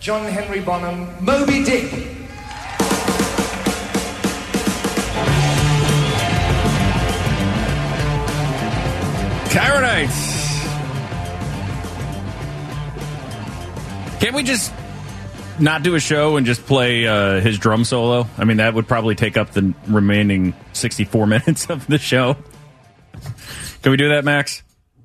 John Henry Bonham, Moby Dick. Kyrenites. Can't we just not do a show and just play his drum solo? I mean, that would probably take up the remaining 64 minutes of the show. Can we do that, Max?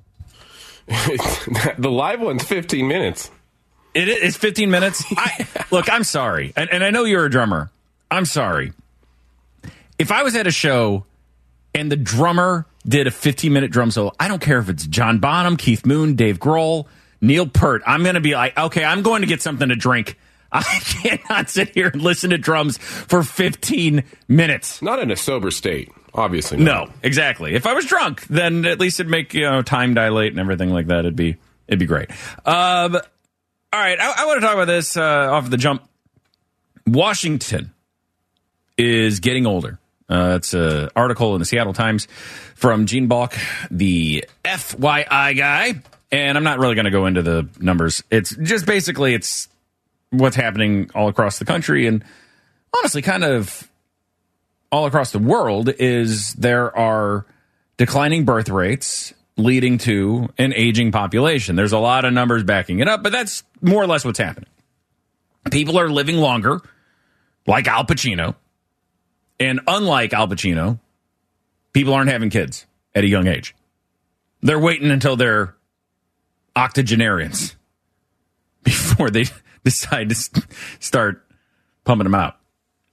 The live one's 15 minutes. It's 15 minutes? Look, I'm sorry. And I know you're a drummer. I'm sorry. If I was at a show and the drummer did a 15-minute drum solo, I don't care if it's John Bonham, Keith Moon, Dave Grohl, Neil Peart. I'm going to be like, okay, I'm going to get something to drink. I cannot sit here and listen to drums for 15 minutes. Not in a sober state, obviously. Not. No, exactly. If I was drunk, then at least it'd make time dilate and everything like that. It'd be great. All right, I want to talk about this off the jump. Washington is getting older. It's an article in the Seattle Times from Gene Balk, the FYI guy. And I'm not really going to go into the numbers. It's just basically it's what's happening all across the country and honestly kind of all across the world is there are declining birth rates leading to an aging population. There's a lot of numbers backing it up, but that's more or less what's happening. People are living longer, like Al Pacino. And unlike Al Pacino, people aren't having kids at a young age. They're waiting until they're octogenarians before they decide to start pumping them out.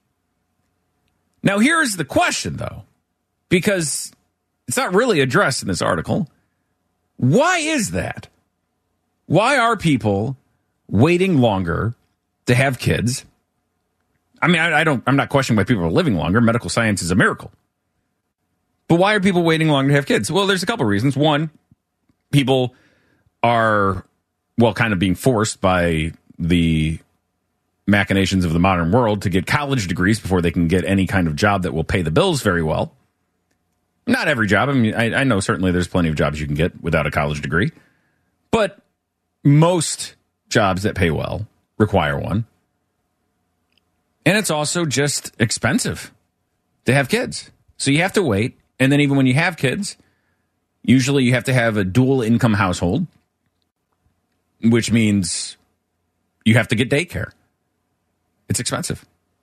Now, here's the question, though, because it's not really addressed in this article. Why is that? Why are people waiting longer to have kids? I mean, I'm not questioning why people are living longer. Medical science is a miracle. But why are people waiting longer to have kids? Well, there's a couple of reasons. One, people are, kind of being forced by the machinations of the modern world to get college degrees before they can get any kind of job that will pay the bills very well. Not every job. I mean, I know certainly there's plenty of jobs you can get without a college degree. But most jobs that pay well require one. And it's also just expensive to have kids. So you have to wait. And then even when you have kids, usually you have to have a dual income household, which means you have to get daycare. It's expensive.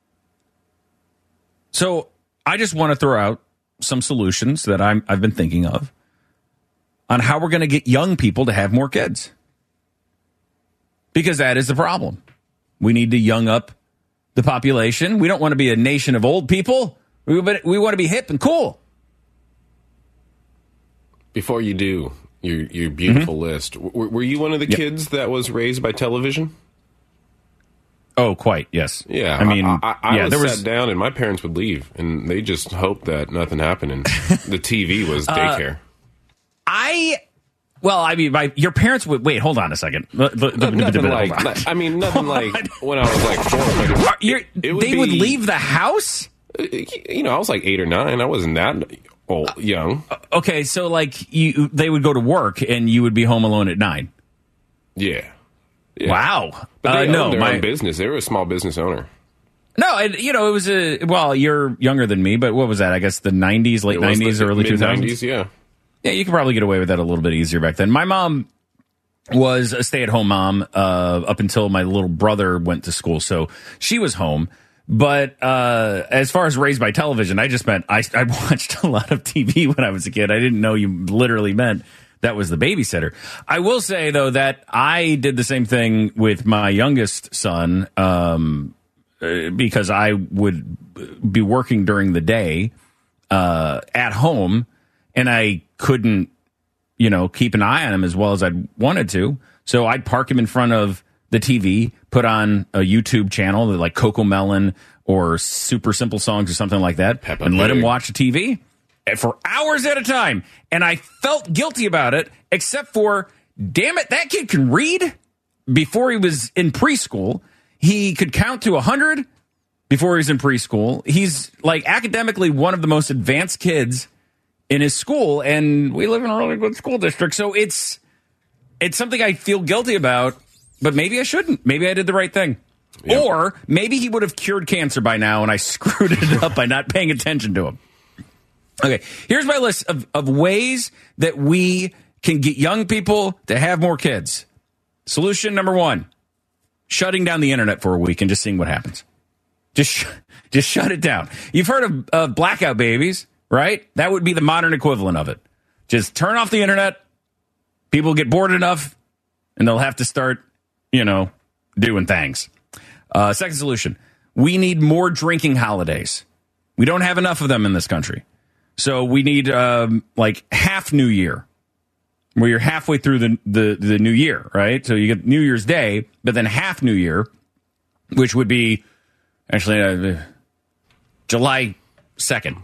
So I just want to throw out some solutions that I've been thinking of on how we're going to get young people to have more kids. Because that is the problem. We need to young up the population. We don't want to be a nation of old people. We want to be hip and cool. Before you do your beautiful list, were you one of the kids that was raised by television? Oh, quite, yes. Yeah, I mean, I was sat down and my parents would leave, and they just hoped that nothing happened, and the TV was daycare. Your parents would... Wait, hold on a second. Nothing like when I was like 4. They would leave the house? I was like 8 or 9. I wasn't that young. Okay, so they would go to work, and you would be home alone at 9? Yeah. Wow. But they owned their own business. They were a small business owner. No, it was you're younger than me, but what was that? I guess the 90s, late 90s, early 2000s? Mid-90s, yeah. Yeah, you could probably get away with that a little bit easier back then. My mom was a stay-at-home mom up until my little brother went to school, so she was home. But as far as raised by television, I just meant I watched a lot of TV when I was a kid. I didn't know you literally meant that was the babysitter. I will say, though, that I did the same thing with my youngest son because I would be working during the day at home, and I couldn't, keep an eye on him as well as I'd wanted to. So I'd park him in front of the TV, put on a YouTube channel like Coco Melon or Super Simple Songs or something like that, and let him watch the TV for hours at a time. And I felt guilty about it, except for, damn it, that kid can read. Before he was in preschool, he could count to 100 before he was in preschool. He's academically one of the most advanced kids in his school, and we live in a really good school district. So it's something I feel guilty about but maybe I shouldn't. Maybe I did the right thing. Yep. Or maybe he would have cured cancer by now, and I screwed it up by not paying attention to him. Okay, here's my list of ways that we can get young people to have more kids. Solution number 1, shutting down the internet for a week and just seeing what happens. Just shut it down. You've heard of blackout babies, right? That would be the modern equivalent of it. Just turn off the internet. People get bored enough, and they'll have to start, doing things. Second solution, we need more drinking holidays. We don't have enough of them in this country. So we need half New Year, where you're halfway through the new year, right? So you get New Year's Day, but then half New Year, which would be actually July 2nd.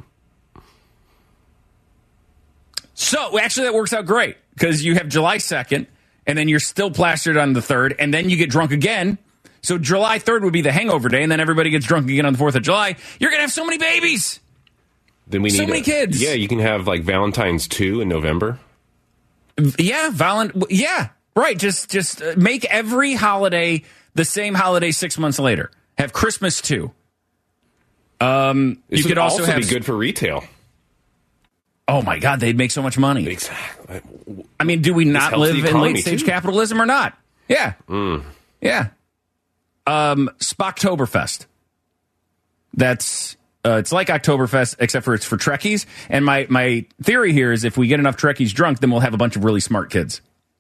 So actually that works out great because you have July 2nd, and then you're still plastered on the 3rd, and then you get drunk again. So July 3rd would be the hangover day, and then everybody gets drunk again on the 4th of July. You're going to have so many babies. Then we need so many kids. Yeah, you can have like Valentine's 2 in November. Yeah, right. Just make every holiday the same holiday 6 months later. Have Christmas 2. You could also be good for retail. Oh my God, they'd make so much money. Exactly. I mean, do we not live in late stage capitalism or not? Yeah. Yeah. Spocktoberfest. That's it's like Oktoberfest, except for it's for Trekkies. And my theory here is if we get enough Trekkies drunk, then we'll have a bunch of really smart kids.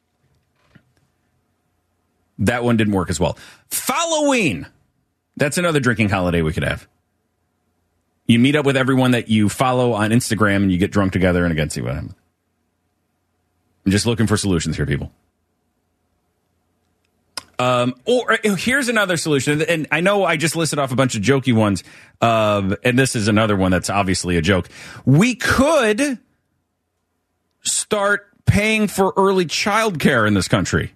That one didn't work as well. Halloween. That's another drinking holiday we could have. You meet up with everyone that you follow on Instagram and you get drunk together and again see what happens. I'm just looking for solutions here, people. Or here's another solution, and I know I just listed off a bunch of jokey ones, and this is another one that's obviously a joke. We could start paying for early child care in this country.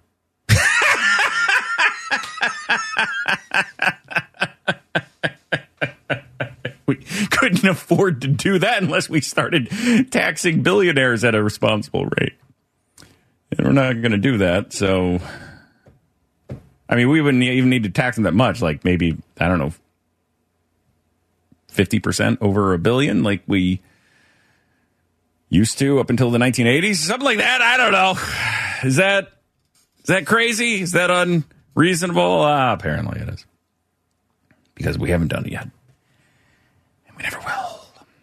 We couldn't afford to do that unless we started taxing billionaires at a responsible rate. And we're not going to do that, so... I mean, we wouldn't even need to tax them that much, like maybe, I don't know, 50% over $1 billion, like we used to up until the 1980s, something like that. I don't know. Is that crazy? Is that unreasonable? Apparently it is. Because we haven't done it yet. And we never will.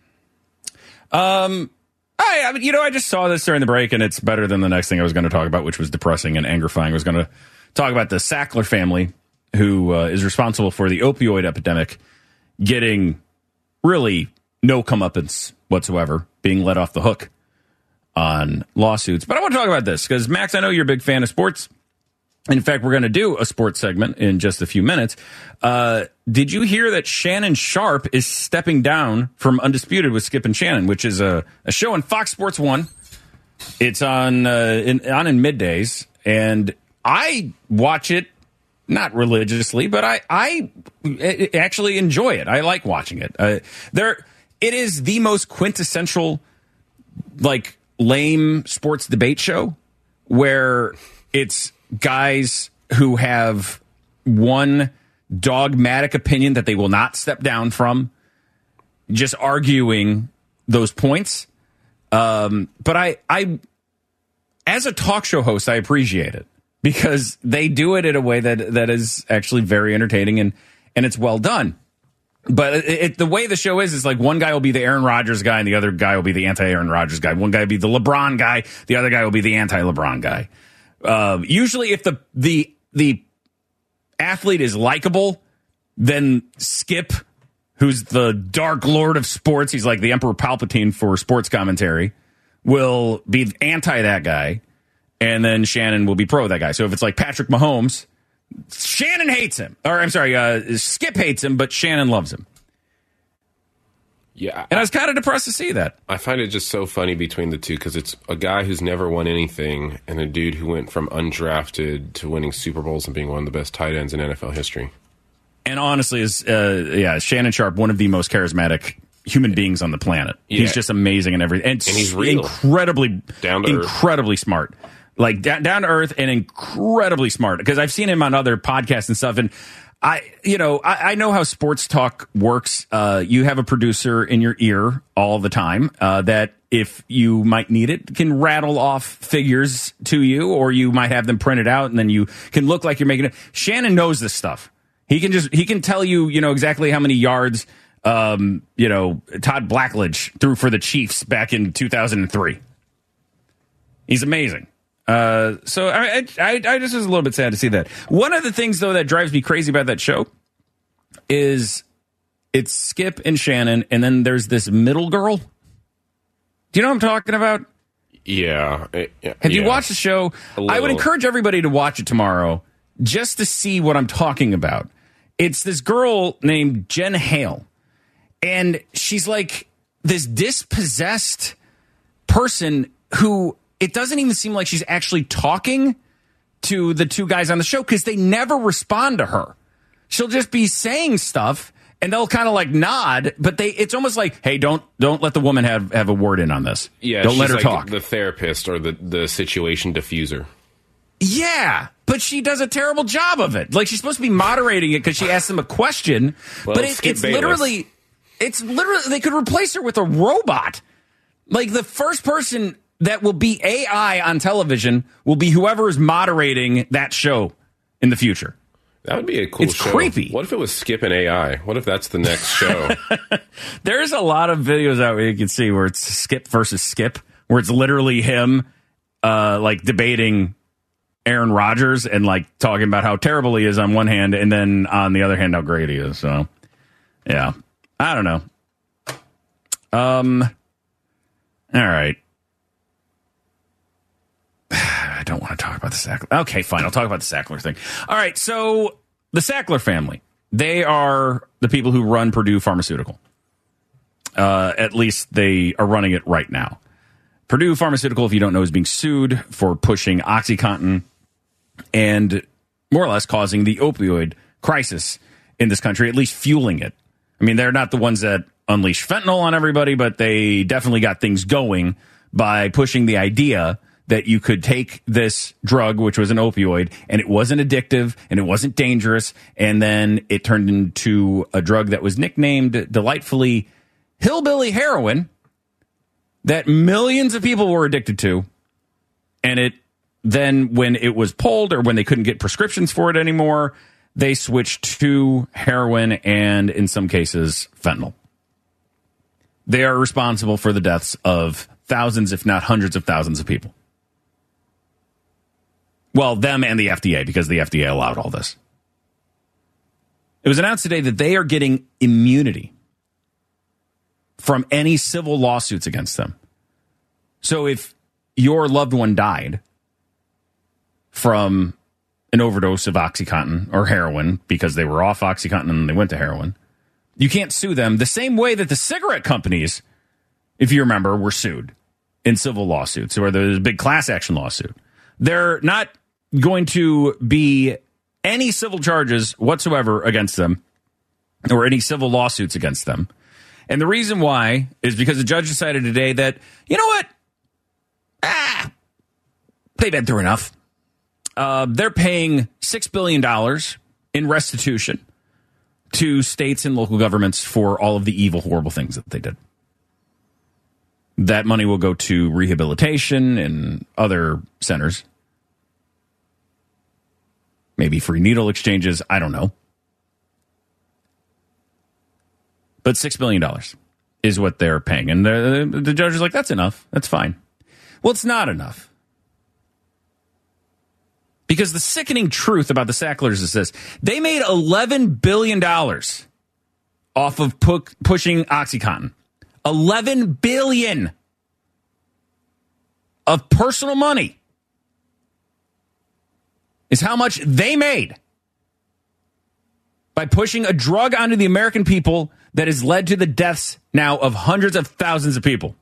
I just saw this during the break, and it's better than the next thing I was going to talk about, which was depressing and angerifying. I was going to talk about the Sackler family, who is responsible for the opioid epidemic, getting really no comeuppance whatsoever, being let off the hook on lawsuits. But I want to talk about this because, Max, I know you're a big fan of sports. In fact, we're going to do a sports segment in just a few minutes. Did you hear that Shannon Sharpe is stepping down from Undisputed with Skip and Shannon, which is a show on Fox Sports 1. It's on in middays, and I watch it, not religiously, but I actually enjoy it. I like watching it. It is the most quintessential, like, lame sports debate show where it's guys who have one dogmatic opinion that they will not step down from, just arguing those points. But I, as a talk show host, I appreciate it because they do it in a way that is actually very entertaining and it's well done. But the way the show is like one guy will be the Aaron Rodgers guy and the other guy will be the anti-Aaron Rodgers guy. One guy will be the LeBron guy. The other guy will be the anti-LeBron guy. Usually if the athlete is likable, then Skip, who's the Dark Lord of sports, he's like the Emperor Palpatine for sports commentary, will be anti that guy, and then Shannon will be pro that guy. So if it's like Patrick Mahomes, Shannon hates him. Or I'm sorry, Skip hates him, but Shannon loves him. Yeah. And I was kind of depressed to see that. I find it just so funny between the two because it's a guy who's never won anything and a dude who went from undrafted to winning Super Bowls and being one of the best tight ends in NFL history. And honestly, is Shannon Sharpe, one of the most charismatic human beings on the planet. Yeah. He's just amazing and everything. And he's real. Incredibly down to earth. Incredibly smart. like down to earth and incredibly smart. Because I've seen him on other podcasts and stuff, and I know how sports talk works. You have a producer in your ear all the time that, if you might need it, can rattle off figures to you, or you might have them printed out, and then you can look like you're making it. Shannon knows this stuff. He can tell you, exactly how many yards, Todd Blackledge threw for the Chiefs back in 2003. He's amazing. So I just was a little bit sad to see that. One of the things, though, that drives me crazy about that show is it's Skip and Shannon, and then there's this middle girl. Do you know what I'm talking about? Yeah. Have you watched the show? I would encourage everybody to watch it tomorrow just to see what I'm talking about. It's this girl named Jen Hale, and she's like this dispossessed person who... It doesn't even seem like she's actually talking to the two guys on the show because they never respond to her. She'll just be saying stuff and they'll kind of like nod, but it's almost like, hey, don't let the woman have a word in on this. Yeah, don't let her like talk. The therapist or the situation diffuser. Yeah, but she does a terrible job of it. Like, she's supposed to be moderating it because she asks them a question, well, but it's literally they could replace her with a robot. Like, the first person that will be AI on television will be whoever is moderating that show in the future. That would be a cool show. It's creepy. What if it was Skip and AI? What if that's the next show? There's a lot of videos out where you can see where it's Skip versus Skip, where it's literally him like debating Aaron Rodgers and like talking about how terrible he is on one hand, and then on the other hand how great he is. So, yeah. I don't know. All right. I don't want to talk about the Sackler. Okay, fine. I'll talk about the Sackler thing. All right, so the Sackler family, they are the people who run Purdue Pharmaceutical. At least they are running it right now. Purdue Pharmaceutical, if you don't know, is being sued for pushing OxyContin and more or less causing the opioid crisis in this country, at least fueling it. I mean, they're not the ones that unleash fentanyl on everybody, but they definitely got things going by pushing the idea that you could take this drug, which was an opioid, and it wasn't addictive, and it wasn't dangerous, and then it turned into a drug that was nicknamed delightfully hillbilly heroin that millions of people were addicted to, and it then, when it was pulled or when they couldn't get prescriptions for it anymore, they switched to heroin and, in some cases, fentanyl. They are responsible for the deaths of thousands, if not hundreds of thousands of people. Well, them and the FDA, because the FDA allowed all this. It was announced today that they are getting immunity from any civil lawsuits against them. So if your loved one died from an overdose of OxyContin or heroin because they were off OxyContin and they went to heroin, you can't sue them the same way that the cigarette companies, if you remember, were sued in civil lawsuits, or there's a big class action lawsuit. They're not going to be any civil charges whatsoever against them or any civil lawsuits against them. And the reason why is because the judge decided today that, you know what? They've been through enough. They're paying $6 billion in restitution to states and local governments for all of the evil, horrible things that they did. That money will go to rehabilitation and other centers. Maybe free needle exchanges. I don't know. But $6 billion is what they're paying. And the judge is like, that's enough. That's fine. Well, it's not enough. Because the sickening truth about the Sacklers is this. They made $11 billion off of pushing OxyContin. $11 billion of personal money is how much they made by pushing a drug onto the American people that has led to the deaths now of hundreds of thousands of people.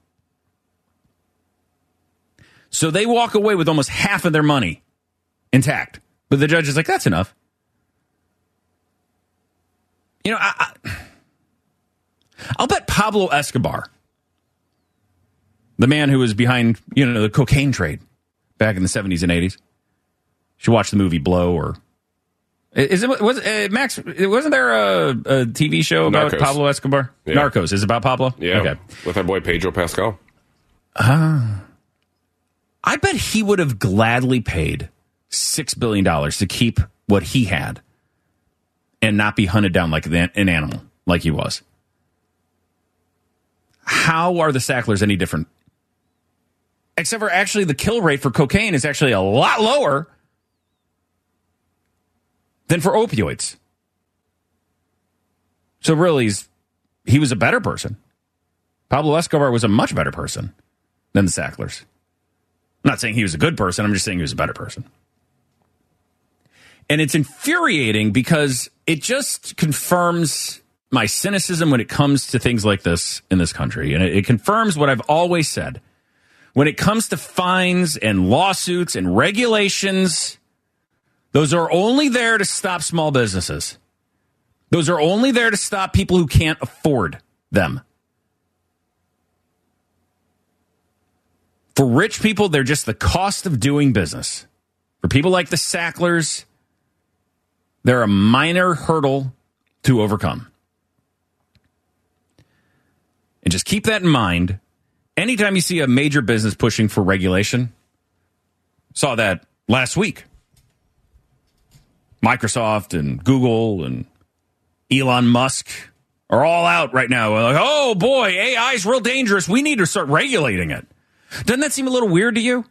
So they walk away with almost half of their money intact. But the judge is like, that's enough. You know, I'll bet Pablo Escobar, the man who was behind, the cocaine trade back in the 70s and 80s. You should watch the movie Blow, or Max, wasn't there a TV show about Narcos. Pablo Escobar? Yeah. Narcos. Is it about Pablo? Yeah, Okay. with our boy Pedro Pascal. I bet he would have gladly paid $6 billion to keep what he had and not be hunted down like an animal, like he was. How are the Sacklers any different? Except for actually the kill rate for cocaine is actually a lot lower than for opioids. So really, he was a better person. Pablo Escobar was a much better person than the Sacklers. I'm not saying he was a good person. I'm just saying he was a better person. And it's infuriating because it just confirms my cynicism when it comes to things like this in this country. And it confirms what I've always said. When it comes to fines and lawsuits and regulations, those are only there to stop small businesses. Those are only there to stop people who can't afford them. For rich people, they're just the cost of doing business. For people like the Sacklers, they're a minor hurdle to overcome. And just keep that in mind. Anytime you see a major business pushing for regulation, saw that last week. Microsoft and Google and Elon Musk are all out right now. Like, oh boy, AI is real dangerous. We need to start regulating it. Doesn't that seem a little weird to you?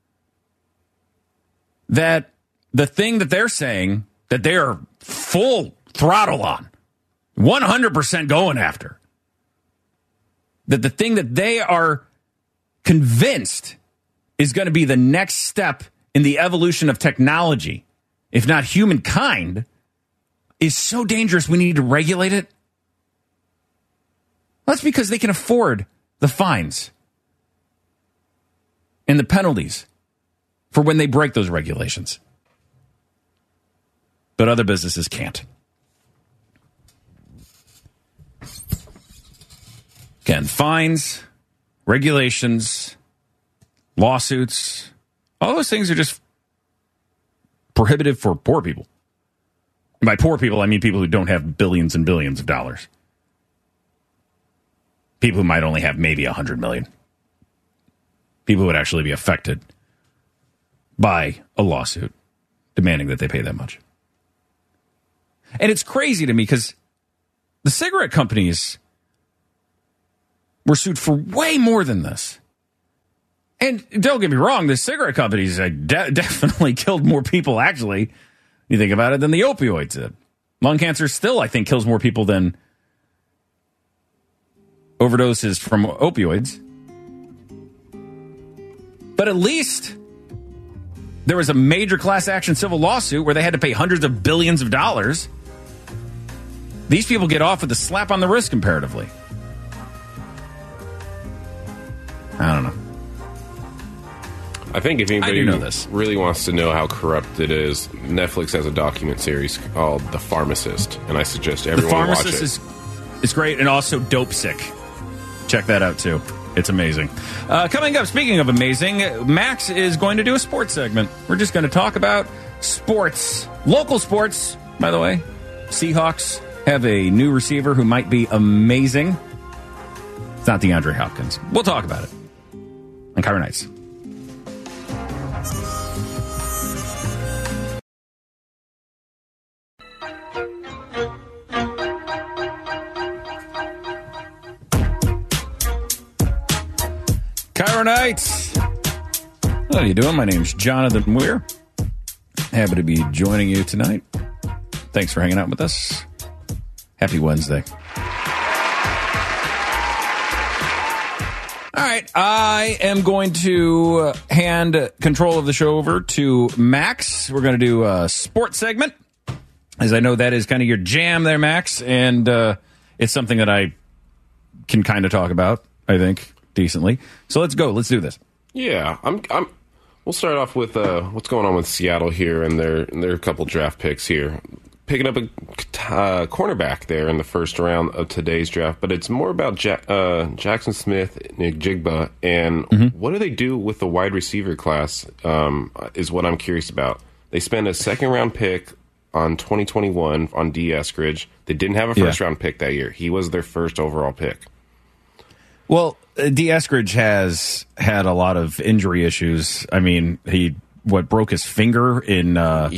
That the thing that they're saying that they are full throttle on, 100% going after, that the thing that they are convinced is going to be the next step in the evolution of technology, if not humankind, is so dangerous we need to regulate it? That's because they can afford the fines and the penalties for when they break those regulations. But other businesses can't. Again, fines, regulations, lawsuits, all those things are just prohibitive for poor people. And by poor people, I mean people who don't have billions and billions of dollars. People who might only have maybe 100 million. People who would actually be affected by a lawsuit demanding that they pay that much. And it's crazy to me because the cigarette companies were sued for way more than this. And don't get me wrong, the cigarette companies definitely killed more people, actually, you think about it, than the opioids did. Lung cancer still, I think, kills more people than overdoses from opioids. But at least there was a major class action civil lawsuit where they had to pay hundreds of billions of dollars. These people get off with a slap on the wrist comparatively. I don't know. I think if anybody know this. really wants to know how corrupt it is, Netflix has a document series called The Pharmacist, and I suggest everyone watch it. The Pharmacist is great, and also Dope Sick. Check that out, too. It's amazing. Coming up, speaking of amazing, Max is going to do a sports segment. We're just going to talk about sports. Local sports, by the way. Seahawks have a new receiver who might be amazing. It's not DeAndre Hopkins. We'll talk about it on KIRO Nights. KIRO Nights. How are you doing? My name's Jonathan Weir. Happy to be joining you tonight. Thanks for hanging out with us. Happy Wednesday. All right, I am going to hand control of the show over to Max. We're going to do a sports segment, as I know that is kind of your jam there, Max, and it's something that I can kind of talk about, I think, decently. So let's go. Let's do this. Yeah, we'll start off with what's going on with Seattle here, and their couple draft picks here. Picking up a cornerback there in the first round of today's draft, but it's more about Jackson Smith, Nick Jigba, and what do they do with the wide receiver class is what I'm curious about. They spent a second-round pick on 2021 on D. Eskridge. They didn't have a first-round pick that year. He was their first overall pick. Well, D. Eskridge has had a lot of injury issues. I mean, he broke his finger in it's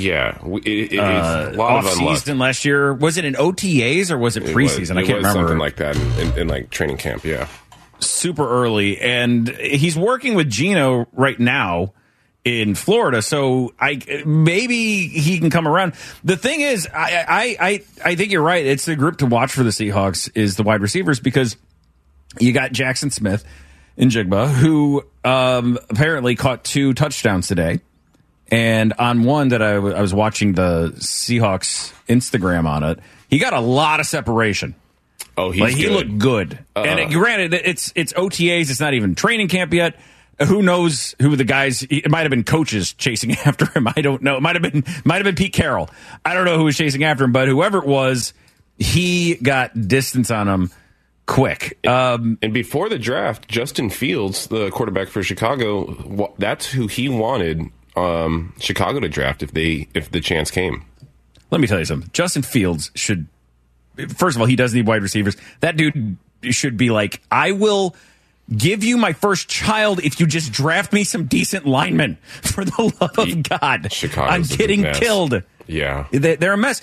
a lot of off-season last year. Was it in OTAs or was it preseason? I can't remember. Something like that in like training camp, yeah. Super early. And he's working with Geno right now in Florida, so maybe he can come around. The thing is, I think you're right. It's the group to watch for the Seahawks is the wide receivers, because you got Jackson Smith and Jigba, who apparently caught 2 touchdowns today. And on one that I was watching the Seahawks Instagram on it, he got a lot of separation. Oh, he looked good. And granted, it's OTAs. It's not even training camp yet. Who knows who the guys? It might have been coaches chasing after him. I don't know. It might have been Pete Carroll. I don't know who was chasing after him, but whoever it was, he got distance on him quick. And before the draft, Justin Fields, the quarterback for Chicago, that's who he wanted Chicago to draft if the chance came. Let me tell you something. Justin Fields should. First of all, he does need wide receivers. That dude should be like, I will give you my first child if you just draft me some decent linemen. For the love of God, Chicago's I'm getting killed. Yeah, they're a mess.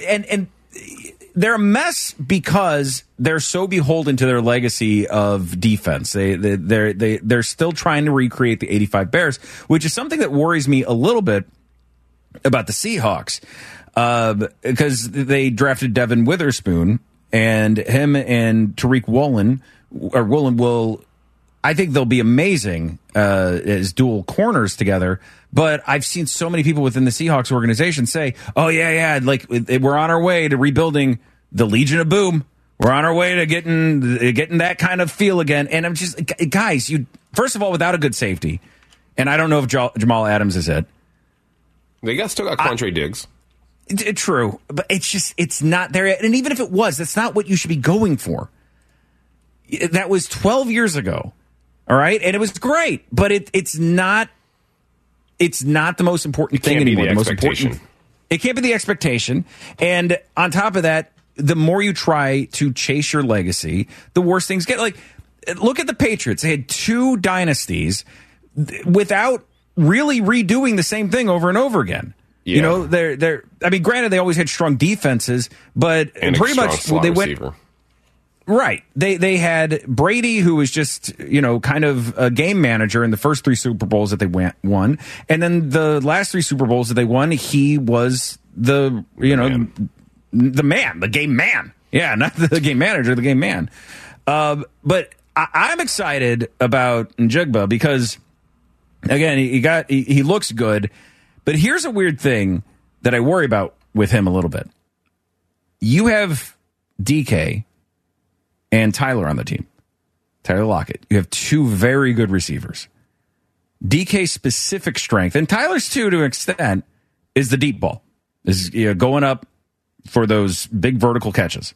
They're a mess because they're so beholden to their legacy of defense. They're still trying to recreate the '85 Bears, which is something that worries me a little bit about the Seahawks, because they drafted Devin Witherspoon, and him and Tariq Woolen will. I think they'll be amazing as dual corners together. But I've seen so many people within the Seahawks organization say, "Oh yeah, like we're on our way to rebuilding the Legion of Boom. We're on our way to getting that kind of feel again." And I'm just, guys, you first of all, without a good safety, and I don't know if Jamal Adams is it. They still got Quandre Diggs. True, but it's not there yet. And even if it was, that's not what you should be going for. That was 12 years ago. All right, and it was great, but it's not the most important thing anymore. The most important. It can't be the expectation. And on top of that, the more you try to chase your legacy, the worse things get. Like, look at the Patriots. They had 2 dynasties without really redoing the same thing over and over again. Yeah. You know, they're. I mean, granted, they always had strong defenses, but and pretty much they went. Receiver. Right. They had Brady, who was just, kind of a game manager in the first 3 Super Bowls that they won. And then the last 3 Super Bowls that they won, he was the game man. Yeah, not the game manager, the game man. But I'm excited about Njigba because, again, he looks good. But here's a weird thing that I worry about with him a little bit. You have DK and Tyler on the team. Tyler Lockett. You have 2 very good receivers. DK's specific strength, and Tyler's too to an extent, is the deep ball. Is going up for those big vertical catches.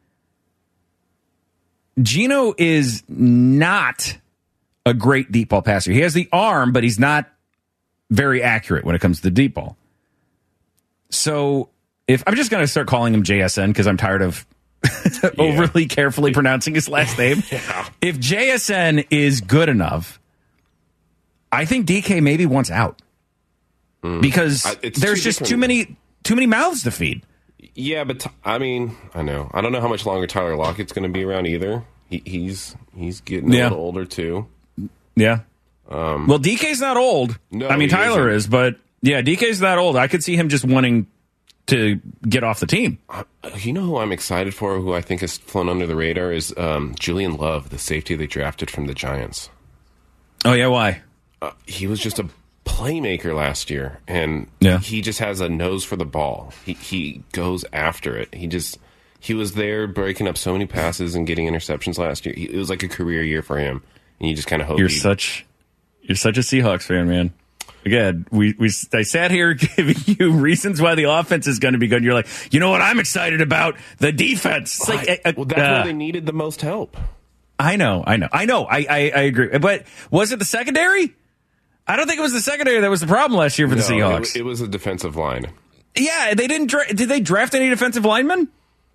Geno is not a great deep ball passer. He has the arm, but he's not very accurate when it comes to the deep ball. So if I'm just going to start calling him JSN because I'm tired of overly carefully pronouncing his last name. Yeah. If JSN is good enough, I think DK maybe wants out because there's just too many mouths to feed. Yeah, but I mean, I know. I don't know how much longer Tyler Lockett's going to be around either. He's getting a little older too. Yeah. Well, DK's not old. No, I mean, Tyler is, but yeah, DK's not old. I could see him just wanting to get off the team. You know who I'm excited for, who I think has flown under the radar, is Julian Love, the safety they drafted from the Giants. Oh, yeah? Why? He was just a playmaker last year, and he just has a nose for the ball. He goes after it. He was there breaking up so many passes and getting interceptions last year. It was like a career year for him, and you just kind of hope You're such a Seahawks fan, man. again, I sat here giving you reasons why the offense is going to be good. And you're like, you know what I'm excited about? The defense. It's like, well, that's where they needed the most help. I know. I agree. But was it the secondary? I don't think it was the secondary that was the problem last year for the Seahawks. It was a defensive line. Yeah, they didn't. Did they draft any defensive linemen?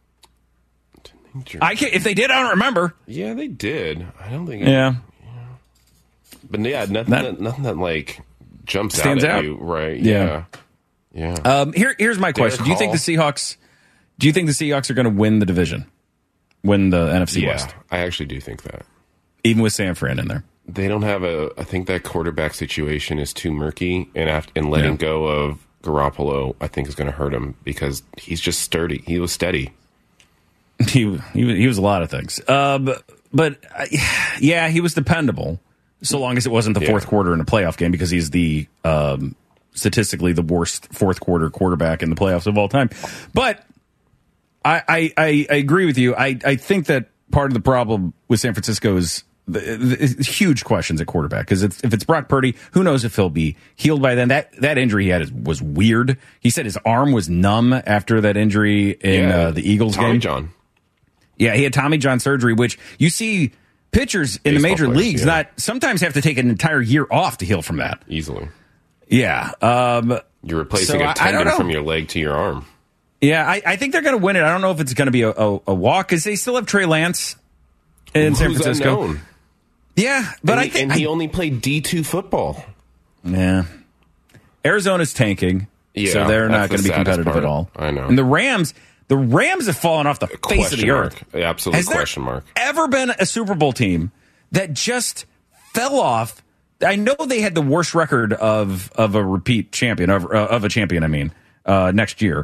If they did, I don't remember. Yeah, they did. I don't think. Yeah. But yeah, nothing that like jumps stands out at out. you, right? Yeah. Here's my question: Do you think the Seahawks are going to win the division, win the NFC West? I actually do think that, even with San Fran in there. They don't have I think that quarterback situation is too murky, and letting go of Garoppolo, I think, is going to hurt him because he's just sturdy. He was steady. He was a lot of things. But he was dependable so long as it wasn't the fourth quarter in a playoff game, because he's the statistically the worst fourth quarter quarterback in the playoffs of all time. But I agree with you. I think that part of the problem with San Francisco is the huge questions at quarterback, because if it's Brock Purdy, who knows if he'll be healed by then. That injury he had was weird. He said his arm was numb after that injury in the Eagles Tommy game. John. Yeah, he had Tommy John surgery, which you see pitchers in the major leagues sometimes have to take an entire year off to heal from that. Easily. Yeah. You're replacing a tendon from your leg to your arm. Yeah, I think they're going to win it. I don't know if it's going to be a walk, because they still have Trey Lance in San Francisco. Unknown. Yeah, but I think he only played D2 football. Yeah, Arizona's tanking, so they're not going to be competitive at all. I know. And the Rams have fallen off the face of the earth. Absolute question mark. Ever been a Super Bowl team that just fell off? I know they had the worst record of a repeat champion of a champion. I mean, next year,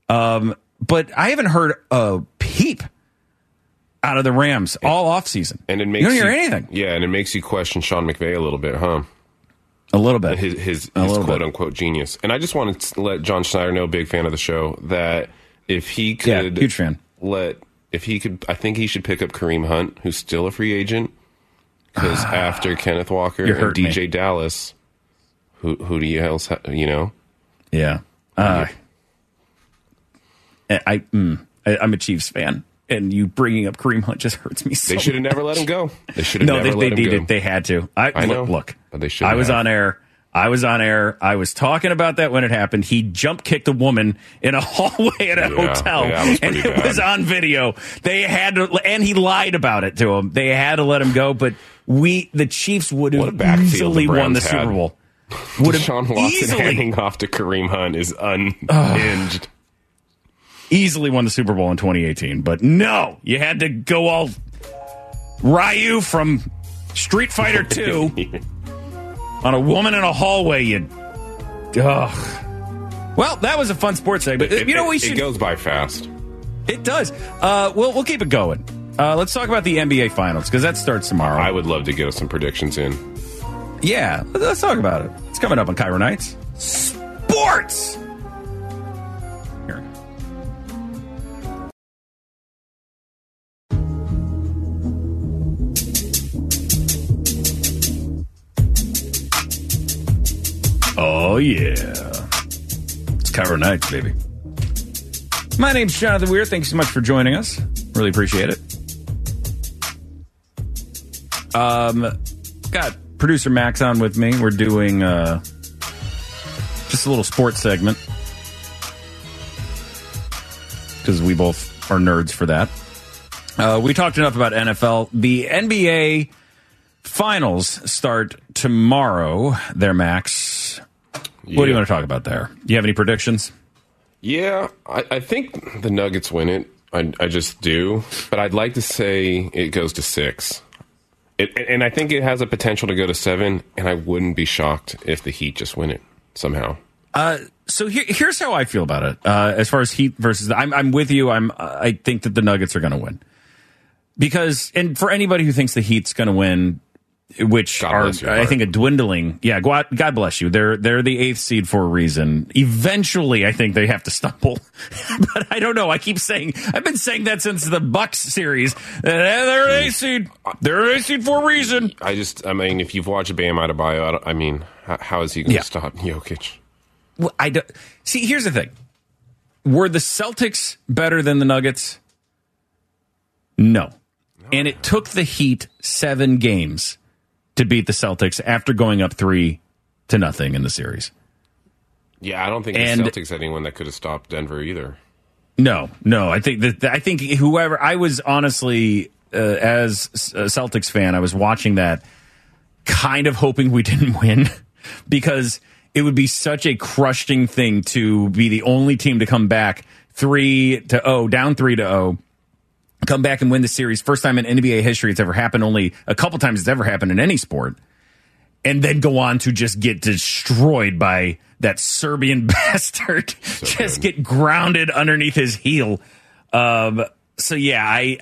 but I haven't heard a peep out of the Rams all offseason. And it makes you don't hear anything. Yeah, and it makes you question Sean McVay a little bit, huh? A little bit. His quote-unquote genius. And I just wanted to let John Schneider know, big fan of the show, that if he could... huge fan. I think he should pick up Kareem Hunt, who's still a free agent, because after Kenneth Walker and DJ Dallas, who do you else, Yeah. I'm a Chiefs fan. And you bringing up Kareem Hunt just hurts me so They should have never let him go. They should have never let him go. They had to. I know. Look, but they should. I was on air. I was talking about that when it happened. He jump kicked a woman in a hallway at a hotel, and it was on video. They had to, and he lied about it to him. They had to let him go, but the Chiefs would have easily won the Super Bowl. Deshaun Watson handing off to Kareem Hunt is unhinged. Easily won the Super Bowl in 2018, but no, you had to go all Ryu from Street Fighter 2 on a woman in a hallway. Well, that was a fun sports segment. It goes by fast. It does. We'll keep it going. Let's talk about the NBA Finals, because that starts tomorrow. I would love to get some predictions in. Yeah, let's talk about it. It's coming up on Cairo Nights. Sports! Here. Oh, yeah. It's Cairo Nights, baby. My name's Jonathan Weir. Thanks so much for joining us. Really appreciate it. Got producer Max on with me. We're doing just a little sports segment, because we both are nerds for that. We talked enough about NFL. The NBA Finals start tomorrow. There, Max. Yeah. What do you want to talk about there? Do you have any predictions? Yeah, I think the Nuggets win it. I just do. But I'd like to say it goes to 6. And I think it has a potential to go to 7, and I wouldn't be shocked if the Heat just win it somehow. So here's how I feel about it. As far as Heat versus, I'm with you. I think that the Nuggets are going to win, because, and for anybody who thinks the Heat's going to win, which are I think a dwindling. Yeah, God bless you. They're the 8th seed for a reason. Eventually, I think they have to stumble, but I don't know. I've been saying that since the Bucks series. They're an 8th seed. They're an 8th seed for a reason. I mean, if you've watched Bam Adebayo, How is he going to stop Jokic? Well, I don't see. Here's the thing: were the Celtics better than the Nuggets? No. And it took the Heat 7 games to beat the Celtics after going up 3-0 in the series. Yeah, I don't think the Celtics had anyone that could have stopped Denver either. No. I think whoever. I was honestly, as a Celtics fan, I was watching that, kind of hoping we didn't win, because it would be such a crushing thing to be the only team to come back 3-0, down 3-0. Come back and win the series. First time in NBA history it's ever happened. Only a couple times it's ever happened in any sport. And then go on to just get destroyed by that Serbian bastard. So just get grounded underneath his heel. So yeah, you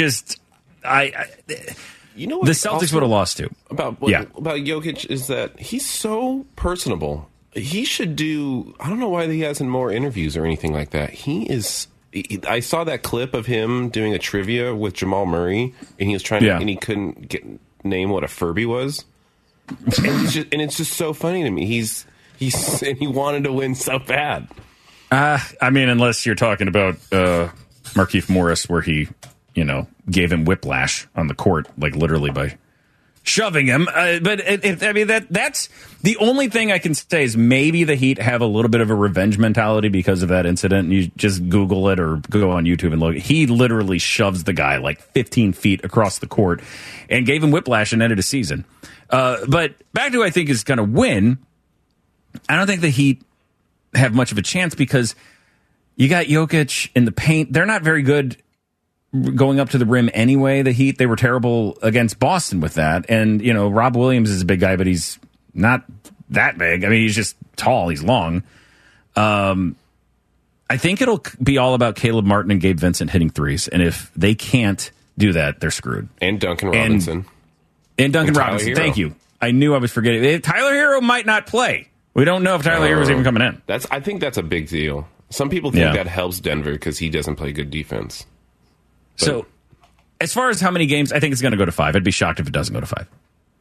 know what the Celtics would have lost to. About Jokic is that he's so personable. He should do. I don't know why he hasn't more interviews or anything like that. I saw that clip of him doing a trivia with Jamal Murray, and he was trying to, and he couldn't name what a Furby was. And it's just so funny to me. He wanted to win so bad. I mean, unless you're talking about Markieff Morris, where he, gave him whiplash on the court, like literally by shoving him. But that's the only thing I can say is maybe the Heat have a little bit of a revenge mentality because of that incident. You just Google it or go on YouTube and look. He literally shoves the guy like 15 feet across the court and gave him whiplash and ended his season. But back to who I think is going to win, I don't think the Heat have much of a chance because you got Jokic in the paint. They're not very good going up to the rim anyway. The Heat, they were terrible against Boston with that. And, Rob Williams is a big guy, but he's not that big. I mean, he's just tall. He's long. I think it'll be all about Caleb Martin and Gabe Vincent hitting threes. And if they can't do that, they're screwed. And Duncan Robinson. And Duncan Robinson. Thank you. I knew I was forgetting. Tyler Hero might not play. We don't know if Tyler Hero is even coming in. I think that's a big deal. Some people think that helps Denver because he doesn't play good defense. But so, as far as how many games, I think it's going to go to 5. I'd be shocked if it doesn't go to 5.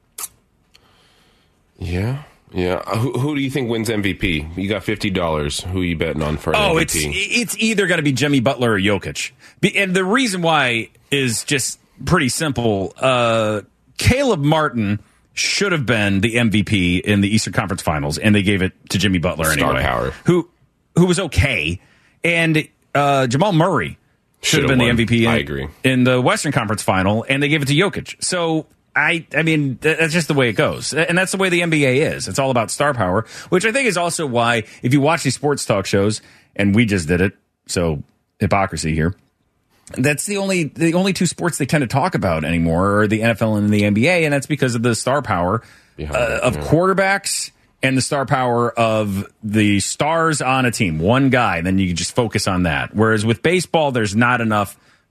Yeah. Who do you think wins MVP? You got $50. Who are you betting on for MVP? It's either going to be Jimmy Butler or Jokic. And the reason why is just pretty simple. Caleb Martin should have been the MVP in the Eastern Conference Finals, and they gave it to Jimmy Butler anyway. Star power. Who was okay. And Jamal Murray should have been the MVP in the Western Conference Final, and they gave it to Jokic. So, I mean, that's just the way it goes. And that's the way the NBA is. It's all about star power, which I think is also why, if you watch these sports talk shows, and we just did it, so hypocrisy here, that's the only 2 sports they tend to talk about anymore are the NFL and the NBA, and that's because of the star power of quarterbacks and the star power of the stars on a team. One guy, then you can just focus on that. Whereas with baseball, there's not enough,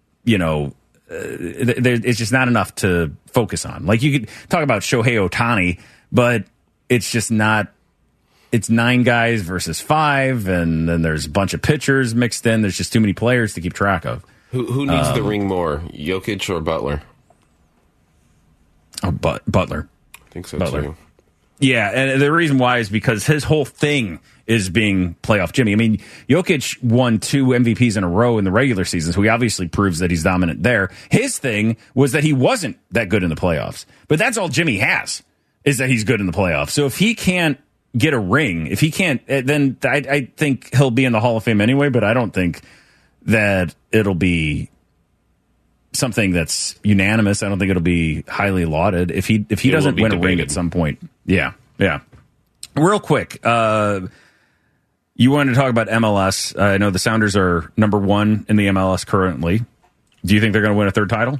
it's just not enough to focus on. Like, you could talk about Shohei Ohtani, but it's just not. It's 9 guys versus 5, and then there's a bunch of pitchers mixed in. There's just too many players to keep track of. Who needs the ring more, Jokic or Butler? Oh, Butler. I think so, too. Yeah, and the reason why is because his whole thing is being playoff Jimmy. I mean, Jokic won 2 MVPs in a row in the regular season, so he obviously proves that he's dominant there. His thing was that he wasn't that good in the playoffs. But that's all Jimmy has, is that he's good in the playoffs. So if he can't get a ring, if he can't, then I think he'll be in the Hall of Fame anyway, but I don't think that it'll be something that's unanimous. I don't think it'll be highly lauded if he doesn't win a ring at some point. Yeah. Real quick, you wanted to talk about MLS. I know the Sounders are number 1 in the MLS currently. Do you think they're going to win a 3rd title?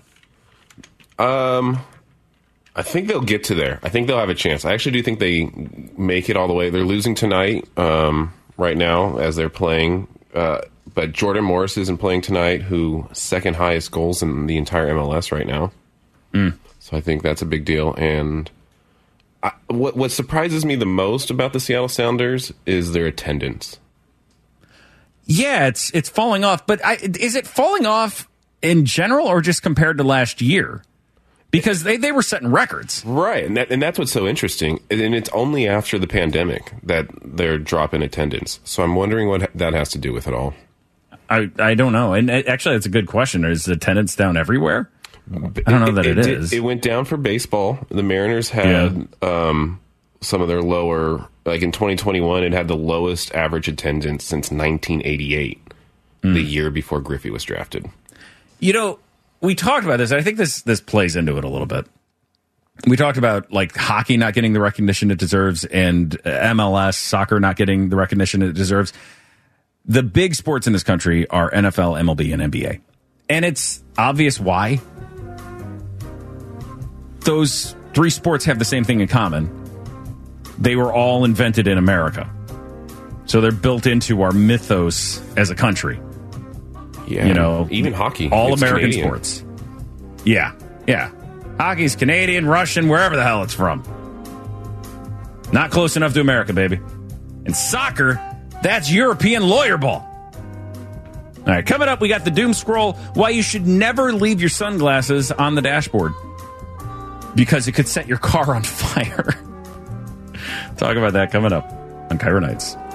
I think they'll get to there. I think they'll have a chance. I actually do think they make it all the way. They're losing tonight, right now as they're playing. But Jordan Morris isn't playing tonight, who second highest goals in the entire MLS right now. So I think that's a big deal. And what surprises me the most about the Seattle Sounders is their attendance. Yeah, it's falling off. But is it falling off in general or just compared to last year? because they were setting records. Right, and that's what's so interesting. And it's only after the pandemic that they're dropping attendance. So I'm wondering what that has to do with it all. I don't know. And actually, that's a good question. Is attendance down everywhere? I don't know that it is. It went down for baseball. The Mariners had some of their lower, like in 2021, it had the lowest average attendance since 1988, the year before Griffey was drafted. You know, we talked about this. I think this plays into it a little bit. We talked about like hockey not getting the recognition it deserves and MLS, soccer not getting the recognition it deserves. The big sports in this country are NFL, MLB, and NBA. And it's obvious why. Those three sports have the same thing in common. They were all invented in America. So they're built into our mythos as a country. Yeah, you know, even hockey. All American Canadian. sports. Yeah. Hockey's Canadian, Russian, wherever the hell it's from. Not close enough to America, baby. And soccer, that's European lawyer ball. All right, coming up, we got the doom scroll. Why you should never leave your sunglasses on the dashboard. Because it could set your car on fire. Talk about that coming up on Cairo Nights.